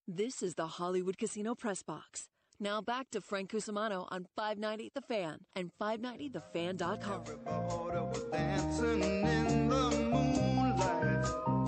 This is the Hollywood Casino Press Box. Now back to Frank Cusimano on 590 The Fan and 590thefan.com. Everybody was dancing in the moonlight.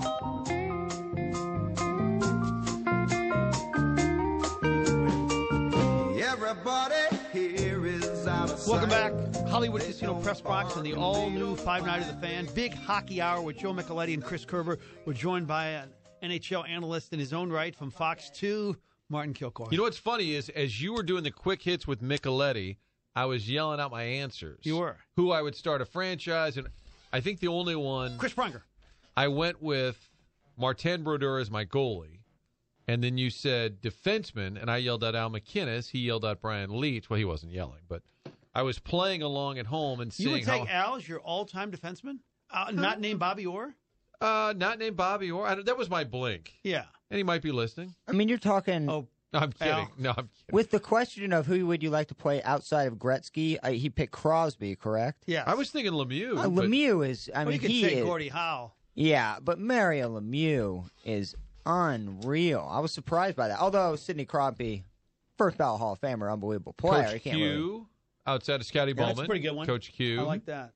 Everybody here is out of sight. Welcome back. Hollywood Casino Press Box on the all-new 590 The Fan. Big hockey hour with Joe Micheletti and Chris Kerber. We're joined by an NHL analyst in his own right from Fox 2, Martin Kilcoyne. You know what's funny is, as you were doing the quick hits with Micheletti, I was yelling out my answers. You were. Who I would start a franchise, and I think the only one... Chris Pronger. I went with Martin Brodeur as my goalie, and then you said defenseman, and I yelled out Al McInnes. He yelled out Brian Leetch. Well, he wasn't yelling, but I was playing along at home and seeing You would take Al as your all-time defenseman? Not named Bobby Orr? Not named Bobby Orr. That was my blink. Yeah. And he might be listening. I mean, you're talking... Oh, No, I'm kidding. Al. No, I'm kidding. With the question of who would you like to play outside of Gretzky, he picked Crosby, correct? yeah. I was thinking Lemieux. but- Lemieux is, I Well, mean, you could he say is. Gordie Howe. Yeah, but Mario Lemieux is unreal. I was surprised by that. Although Sidney Crosby, first ballot Hall of Famer, unbelievable player. Coach He can't Q, really... outside of Scotty Yeah, Bowman. that's a pretty good one. Coach Q. I like that.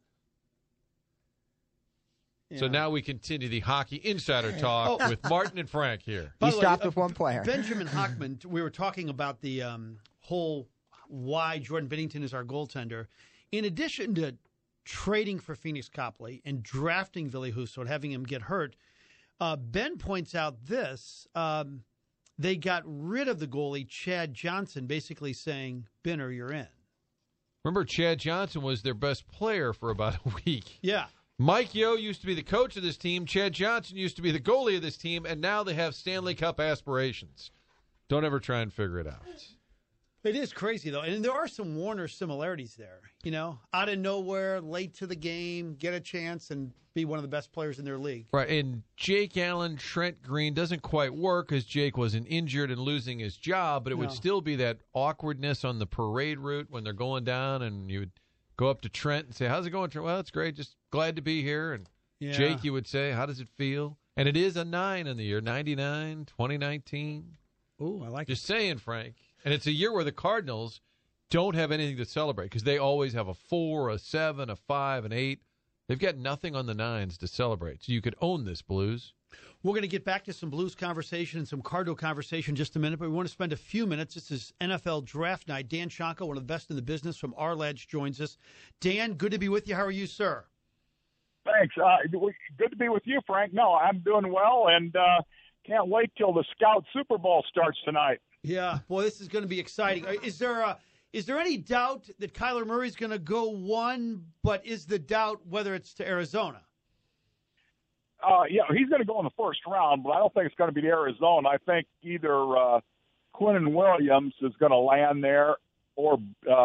So Yeah. now we continue the hockey insider talk Oh. with Martin and Frank here. By He the way, stopped with one player. Benjamin Hockman, we were talking about the whole why Jordan Binnington is our goaltender. In addition to trading for Phoenix Copley and drafting Ville Husso and having him get hurt, Ben points out this. They got rid of the goalie, Chad Johnson, basically saying, Binner, you're in. Remember, Chad Johnson was their best player for about a week. Yeah. Mike Yeo used to be the coach of this team. Chad Johnson used to be the goalie of this team, and now they have Stanley Cup aspirations. Don't ever try and figure it out. It is crazy, though. And there are some Warner similarities there. You know, out of nowhere, late to the game, get a chance and be one of the best players in their league. Right, and Jake Allen, Trent Green doesn't quite work because Jake wasn't injured and losing his job, but it would still be that awkwardness on the parade route when they're going down, and you would go up to Trent and say, how's it going, Trent? Well, it's great. Just glad to be here. And Jake, you would say, how does it feel? And it is a 9 in the year, 99, 2019. Ooh, I like Just saying, Frank. And it's a year where the Cardinals don't have anything to celebrate because they always have a 4, a 7, a 5, an 8. They've got nothing on the 9s to celebrate. So you could own this, Blues. We're going to get back to some Blues conversation and some Cardinal conversation in just a minute, but we want to spend a few minutes. This is NFL Draft Night. Dan Shanko, one of the best in the business from Arledge, joins us. Dan, good to be with you. How are you, sir? Thanks. Good to be with you, Frank. No, I'm doing well, and can't wait till the Scout Super Bowl starts tonight. Yeah, boy, this is going to be exciting. Is there any doubt that Kyler Murray's going to go 1, but is the doubt whether it's to Arizona? Yeah, he's going to go in the first round, but I don't think it's going to be to Arizona. I think either Quinnen Williams is going to land there, or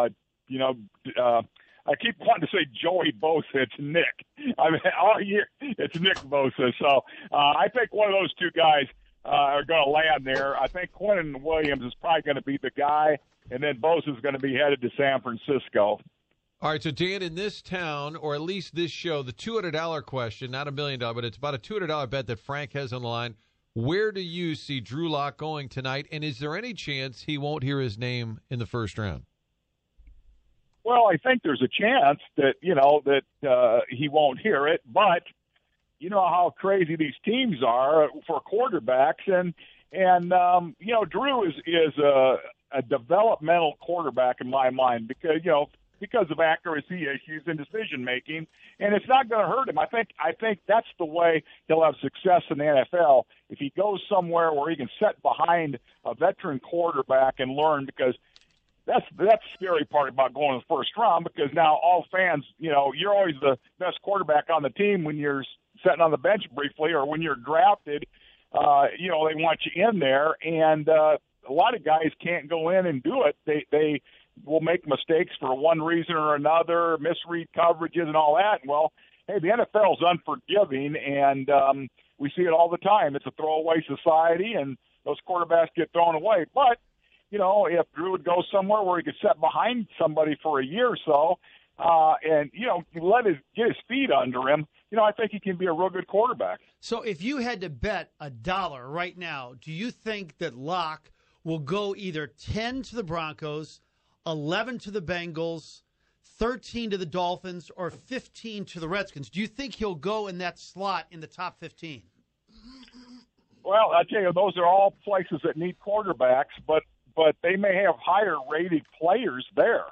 I keep wanting to say Joey Bosa. It's Nick. I mean, all year it's Nick Bosa. So I think one of those two guys are going to land there. I think Quinnen Williams is probably going to be the guy, and then Bosa is going to be headed to San Francisco. All right, so Dan, in this town, or at least this show, the $200 question, not $1 million, but it's about a $200 bet that Frank has on the line. Where do you see Drew Lock going tonight, and is there any chance he won't hear his name in the first round? Well, I think there's a chance that, he won't hear it, but you know how crazy these teams are for quarterbacks. And Drew is a developmental quarterback in my mind because of accuracy issues and decision making, and it's not going to hurt him. I think that's the way he'll have success in the NFL, if he goes somewhere where he can sit behind a veteran quarterback and learn, because that's the scary part about going to the first round, because now all fans, you're always the best quarterback on the team when you're sitting on the bench briefly, or when you're drafted, they want you in there, and a lot of guys can't go in and do it. They will make mistakes for one reason or another, misread coverages and all that. Well, hey, the NFL is unforgiving, and we see it all the time. It's a throwaway society, and those quarterbacks get thrown away. But, if Drew would go somewhere where he could sit behind somebody for a year or so, and, get his feet under him, I think he can be a real good quarterback. So if you had to bet $1 right now, do you think that Locke will go either 10 to the Broncos, 11 to the Bengals, 13 to the Dolphins, or 15 to the Redskins? Do you think he'll go in that slot in the top 15? Well, I tell you, those are all places that need quarterbacks, but they may have higher rated players there,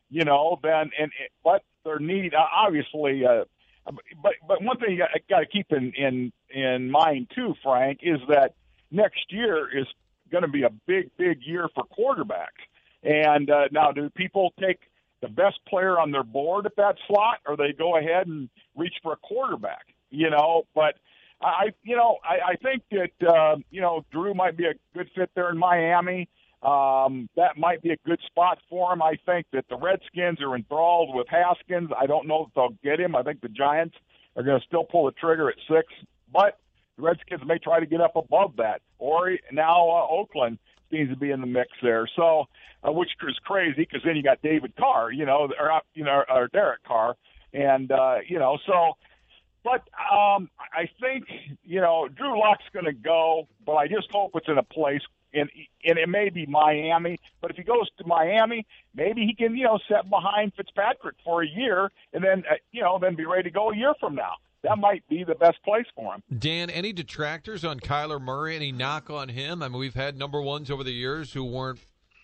but their need obviously. But one thing you got to keep in mind too, Frank, is that next year is going to be a big year for quarterbacks. And now, do people take the best player on their board at that slot, or they go ahead and reach for a quarterback? But I think that Drew might be a good fit there in Miami. That might be a good spot for him. I think that the Redskins are enthralled with Haskins. I don't know if they'll get him. I think the Giants are going to still pull the trigger at 6, but the Redskins may try to get up above that. Or now Oakland seems to be in the mix there. So, which is crazy because then you got David Carr, or Derek Carr, and so. But I think Drew Lock's going to go, but I just hope it's in a place. And it may be Miami, but if he goes to Miami, maybe he can, sit behind Fitzpatrick for a year and then, then be ready to go a year from now. That might be the best place for him. Dan, any detractors on Kyler Murray? Any knock on him? I mean, we've had number ones over the years who weren't,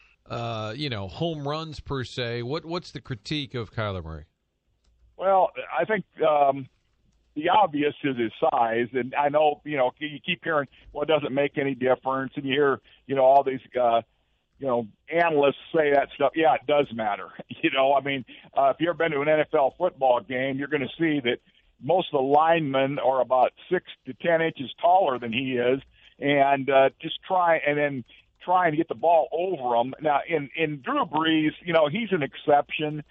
home runs per se. What's the critique of Kyler Murray? Well, I think the obvious is his size, and I know, you keep hearing, well, it doesn't make any difference, and you hear, all these, analysts say that stuff. Yeah, it does matter. If you've ever been to an NFL football game, you're going to see that most of the linemen are about 6 to 10 inches taller than he is, and just trying to get the ball over him. Now, in Drew Brees, he's an exception.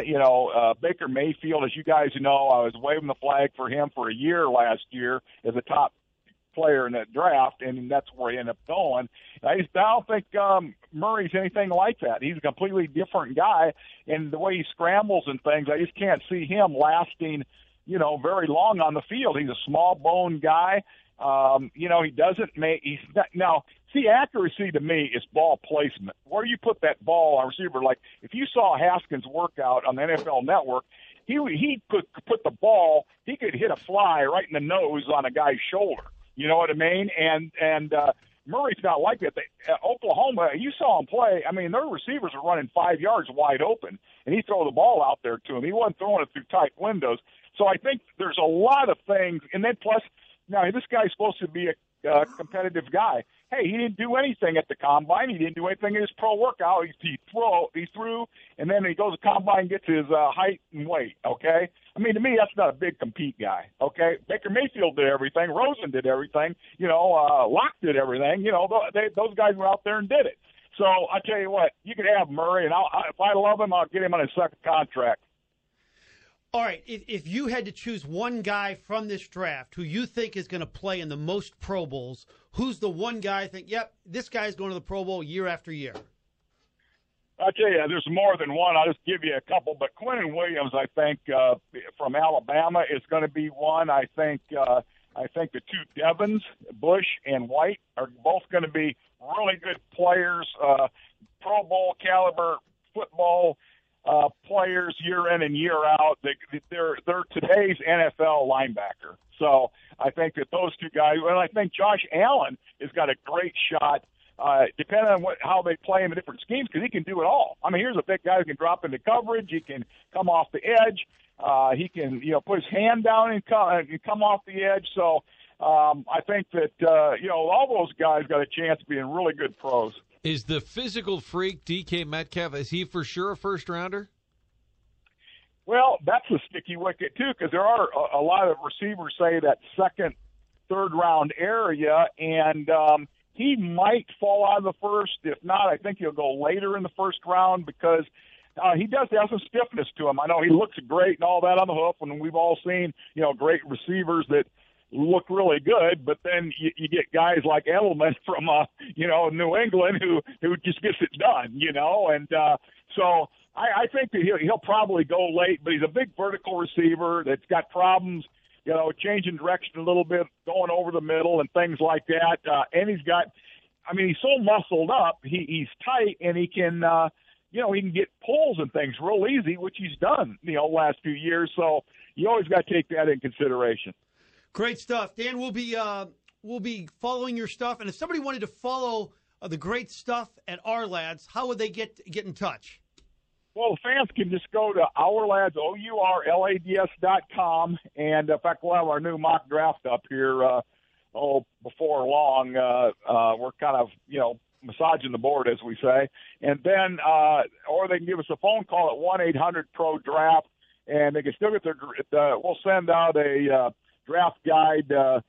Baker Mayfield, as you guys know, I was waving the flag for him for a year last year as a top player in that draft, and that's where he ended up going. I don't think Murray's anything like that. He's a completely different guy, and the way he scrambles and things, I just can't see him lasting, very long on the field. He's a small bone guy. He doesn't make – he's not – now, see, accuracy to me is ball placement. Where you put that ball on receiver, like if you saw Haskins' workout on the NFL Network, he could put the ball – he could hit a fly right in the nose on a guy's shoulder. You know what I mean? And Murray's not like that. Oklahoma, you saw him play. I mean, their receivers are running 5 yards wide open, and he throw the ball out there to him. He wasn't throwing it through tight windows. So I think there's a lot of things. And then plus, now this guy's supposed to be a competitive guy. Hey, he didn't do anything at the combine. He didn't do anything in his pro workout. He threw, and then he goes to combine and gets his height and weight, okay? I mean, to me, that's not a big compete guy, okay? Baker Mayfield did everything. Rosen did everything. Locke did everything. Those guys were out there and did it. So I tell you what, you can have Murray, and if I love him, I'll get him on his second contract. All right, if you had to choose one guy from this draft who you think is going to play in the most Pro Bowls, who's the one guy you think, yep, this guy's going to the Pro Bowl year after year? I'll tell you, there's more than one. I'll just give you a couple. But Quinnen Williams, I think, from Alabama is going to be one. I think the two Devons, Bush and White, are both going to be really good players, Pro Bowl caliber football players year in and year out. They're today's NFL linebacker. So I think that those two guys, and I think Josh Allen has got a great shot, depending on how they play him in different schemes, because he can do it all. I mean, here's a big guy who can drop into coverage. He can come off the edge. He can, put his hand down and come off the edge. So I think that, all those guys got a chance of being really good pros. Is the physical freak DK Metcalf, is he for sure a first-rounder? Well, that's a sticky wicket, too, because there are a lot of receivers, say, that second, third-round area, and he might fall out of the first. If not, I think he'll go later in the first round because he does have some stiffness to him. I know he looks great and all that on the hoof, and we've all seen, great receivers that look really good, but then you get guys like Edelman from New England who just gets it done, and so I think that he'll probably go late, but he's a big vertical receiver that's got problems changing direction a little bit, going over the middle and things like that. And he's so muscled up. He's tight, and he can, he can get pulls and things real easy, which he's done, last few years. So you always got to take that in consideration. Great stuff, Dan. We'll be following your stuff, and if somebody wanted to follow the great stuff at Our Lads, how would they get in touch? Well, fans can just go to OurLads, OurLads.com, and in fact, we'll have our new mock draft up here before long. We're kind of, massaging the board, as we say. And then, or they can give us a phone call at 1-800-PRO-DRAFT, and they can still get we'll send out a draft guide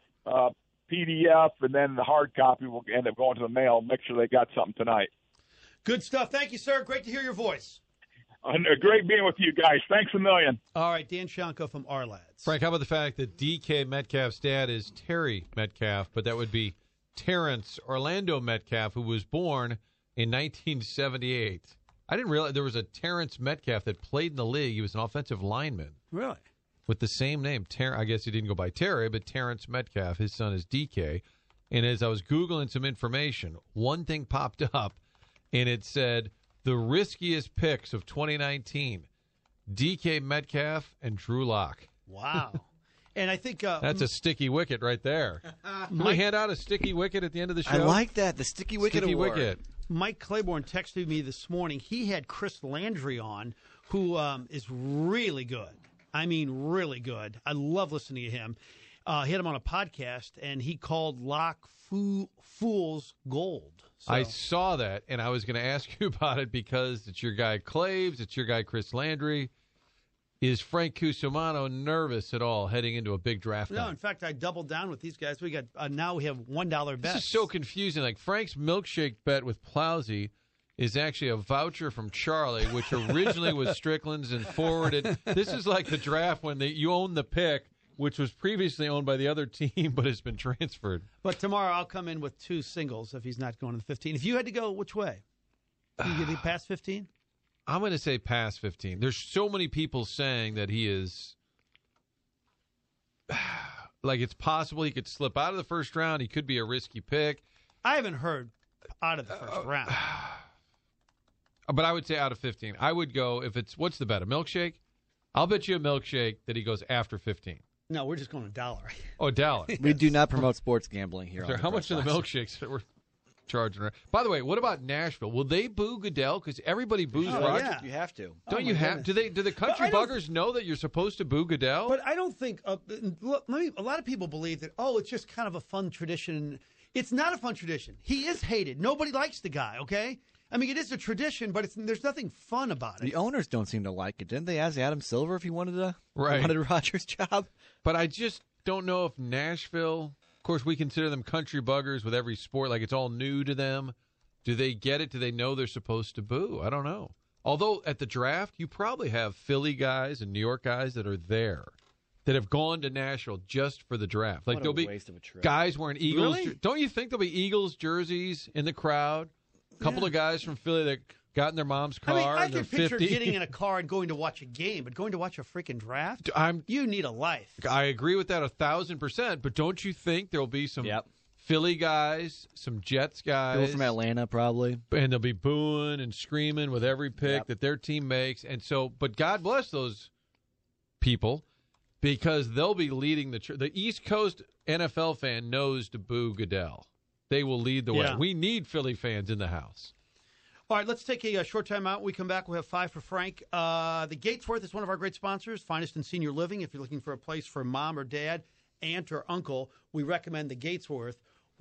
PDF, and then the hard copy will end up going to the mail. Make sure they got something tonight. Good stuff. Thank you, sir. Great to hear your voice. Great being with you guys. Thanks a million. All right, Dan Shanko from Our Lads. Frank, how about the fact that DK Metcalf's dad is Terry Metcalf, but that would be Terrence Orlando Metcalf, who was born in 1978. I didn't realize there was a Terrence Metcalf that played in the league. He was an offensive lineman. Really? With the same name. I guess he didn't go by Terry, but Terrence Metcalf. His son is DK. And as I was Googling some information, one thing popped up, and it said, the riskiest picks of 2019, DK Metcalf and Drew Lock. Wow. And I think that's a sticky wicket right there. Can we hand out a sticky wicket at the end of the show? I like that, the sticky wicket award. Wicket. Mike Claiborne texted me this morning. He had Chris Landry on, who is really good. I mean, really good. I love listening to him. He had him on a podcast, and he called Lock Fool's Gold. So. I saw that, and I was going to ask you about it because it's your guy Claves, it's your guy Chris Landry. Is Frank Cusimano nervous at all heading into a big draft No, night? in fact, I doubled down with these guys. We got now we have $1 bets. This is so confusing. Like Frank's milkshake bet with Plowsy is actually a voucher from Charlie, which originally was Strickland's and forwarded. This is like the draft when you own the pick, which was previously owned by the other team but has been transferred. But tomorrow I'll come in with 2 singles if he's not going to the 15. If you had to go, which way? You get past 15? I'm going to say past 15. There's so many people saying that he is like it's possible he could slip out of the first round. He could be a risky pick. I haven't heard out of the first round. But I would say out of 15. I would go if it's what's the bet? A milkshake? I'll bet you a milkshake that he goes after 15. No, we're just going $1. Oh, $1. Yes. We do not promote sports gambling here. How much are the milkshakes that we're charging? By the way, what about Nashville? Will they boo Goodell? Because everybody boos Roger. Yeah. You have to. Don't you have? Do the country buggers know that you're supposed to boo Goodell? But I don't think. A lot of people believe that. Oh, it's just kind of a fun tradition. It's not a fun tradition. He is hated. Nobody likes the guy. Okay. I mean, it is a tradition, but there's nothing fun about it. The owners don't seem to like it. Didn't they ask Adam Silver if he wanted wanted Rodgers' job? But I just don't know if Nashville. Of course, we consider them country buggers with every sport, like it's all new to them. Do they get it? Do they know they're supposed to boo? I don't know. Although at the draft, you probably have Philly guys and New York guys that are there that have gone to Nashville just for the draft. Like there'll be waste of a trip. Guys wearing Eagles. Really? Don't you think there'll be Eagles jerseys in the crowd? A couple of guys from Philly that got in their mom's car. I and they're can picture 50. getting in a car and going to watch a game, but going to watch a freaking draft? You need a life. I agree with that 1,000%, but don't you think there'll be some Philly guys, some Jets guys. People from Atlanta, probably. And they'll be booing and screaming with every pick that their team makes. And so, but God bless those people because they'll be leading the East Coast NFL fan knows to boo Goodell. They will lead the way. We need Philly fans in the house. All right, let's take a short time out. When we come back, we'll have 5 for Frank. The Gatesworth is one of our great sponsors, finest in senior living. If you're looking for a place for mom or dad, aunt or uncle, we recommend the Gatesworth.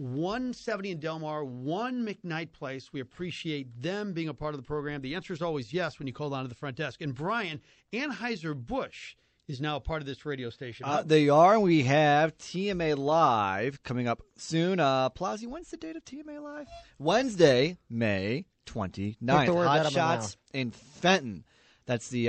170 in Del Mar, 1 McKnight Place. We appreciate them being a part of the program. The answer is always yes when you call down to the front desk. And Brian, Anheuser-Busch is now a part of this radio station. They are. We have TMA Live coming up soon. Plowsy, when's the date of TMA Live? Wednesday, May 29th. Hot Shots in Fenton. That's the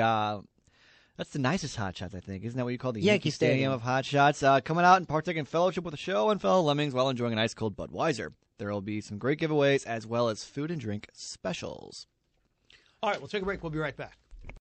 nicest Hot Shots, I think. Isn't that what you call the Yankee Stadium of Hot Shots? Coming out and partaking in fellowship with the show and fellow Lemmings while enjoying an ice cold Budweiser. There will be some great giveaways as well as food and drink specials. All right, we'll take a break. We'll be right back.